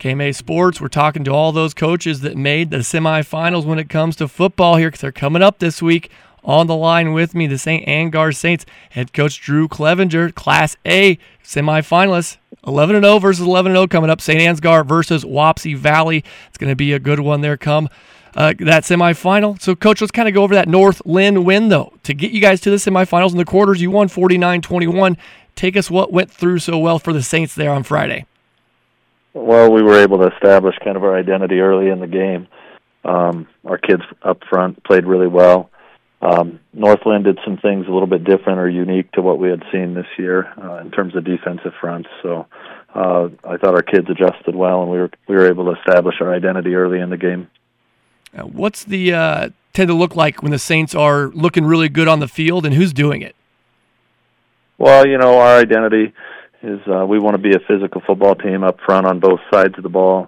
KMA Sports, we're talking to all those coaches that made the semifinals when it comes to football here, because they're coming up this week. On the line with me, the St. Ansgar Saints head coach Drew Clevenger, Class A semifinalists, 11-0 versus 11-0 coming up. St. Ansgar versus Wapsie Valley. It's going to be a good one there come that semifinal. So, Coach, let's kind of go over that North Linn win, though. To get you guys to the semifinals in the quarters, you won 49-21. Take us what went through so well for the Saints there on Friday. Well, we were able to establish kind of our identity early in the game. Our kids up front played really well. North Linn did some things a little bit different or unique to what we had seen this year in terms of defensive fronts. So I thought our kids adjusted well, and we were able to establish our identity early in the game. What's the tend to look like when the Saints are looking really good on the field, and who's doing it? Well, our identity is we want to be a physical football team up front on both sides of the ball.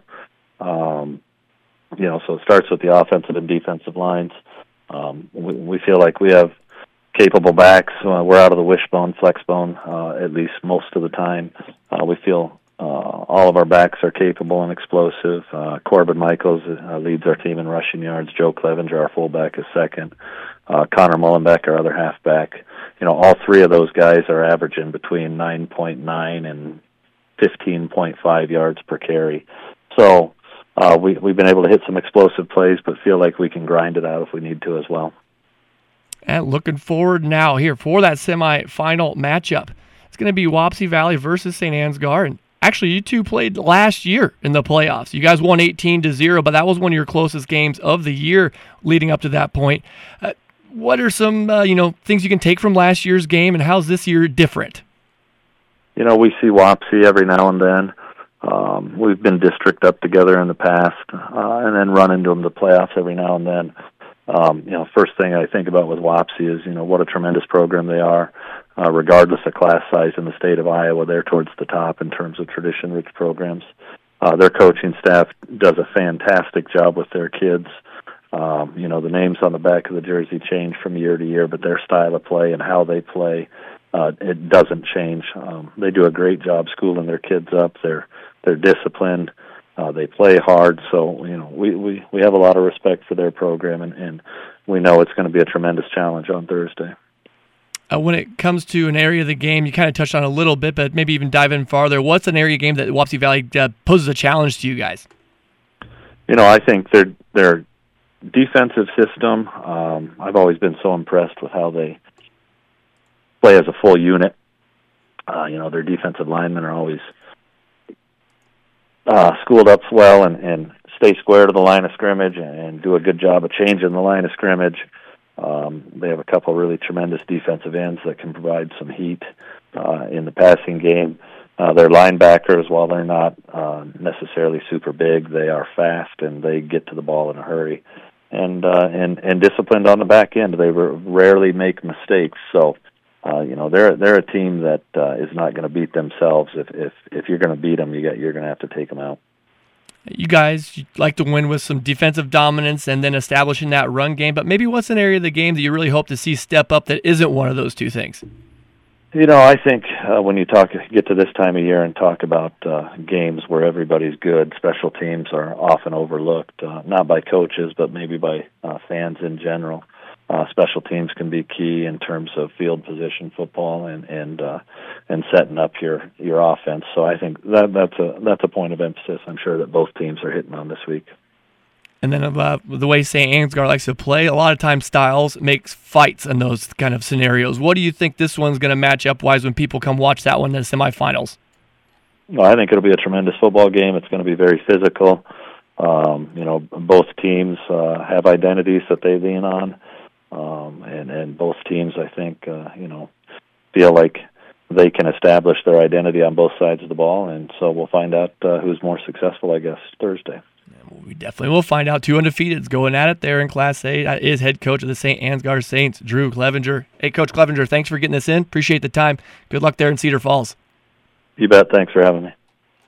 So it starts with the offensive and defensive lines. We feel like we have capable backs. We're out of the wishbone, flexbone, at least most of the time. We feel all of our backs are capable and explosive. Corbin Michaels leads our team in rushing yards. Joe Clevenger, our fullback, is second. Connor Mullenbeck, our other halfback. All three of those guys are averaging between 9.9 and 15.5 yards per carry. So we've been able to hit some explosive plays, but feel like we can grind it out if we need to as well. And looking forward now here for that semifinal matchup. It's going to be Wapsie Valley versus St. Ansgar. And actually, you two played last year in the playoffs. You guys won 18-0, but that was one of your closest games of the year leading up to that point. What are some things you can take from last year's game, and how's this year different? We see Wapsie every now and then. We've been district up together in the past, and then run into them in the playoffs every now and then. First thing I think about with Wapsie is, what a tremendous program they are. Regardless of class size in the state of Iowa, they're towards the top in terms of tradition-rich programs. Their coaching staff does a fantastic job with their kids. The names on the back of the jersey change from year to year, but their style of play and how they play, it doesn't change. They do a great job schooling their kids up. They're disciplined. They play hard. So, we have a lot of respect for their program, and we know it's going to be a tremendous challenge on Thursday. When it comes to an area of the game, you kind of touched on a little bit, but maybe even dive in farther. What's an area game that Wapsie Valley poses a challenge to you guys? I think their defensive system, I've always been so impressed with how they play as a full unit. Their defensive linemen are always schooled up well and stay square to the line of scrimmage and do a good job of changing the line of scrimmage. They have a couple of really tremendous defensive ends that can provide some heat in the passing game. Their linebackers, while they're not necessarily super big, they are fast and they get to the ball in a hurry. And disciplined on the back end. They rarely make mistakes. So, they're a team that is not going to beat themselves. If you're going to beat them, you're going to have to take them out. You guys like to win with some defensive dominance and then establishing that run game, but maybe what's an area of the game that you really hope to see step up that isn't one of those two things? I think when you get to this time of year and talk about games where everybody's good, special teams are often overlooked, not by coaches, but maybe by fans in general. Special teams can be key in terms of field position football and setting up your offense. So I think that's a point of emphasis. I'm sure that both teams are hitting on this week. And then the way St. Ansgar likes to play, a lot of times styles makes fights in those kind of scenarios. What do you think this one's going to match up wise when people come watch that one in the semifinals? Well, I think it'll be a tremendous football game. It's going to be very physical. Both teams have identities that they lean on. And both teams, I think, feel like they can establish their identity on both sides of the ball, and so we'll find out who's more successful, I guess, Thursday. We definitely will find out. 2 undefeateds going at it there in Class A. That is head coach of the St. Ansgar Saints, Drew Clevenger. Hey, Coach Clevenger, thanks for getting us in. Appreciate the time. Good luck there in Cedar Falls. You bet. Thanks for having me.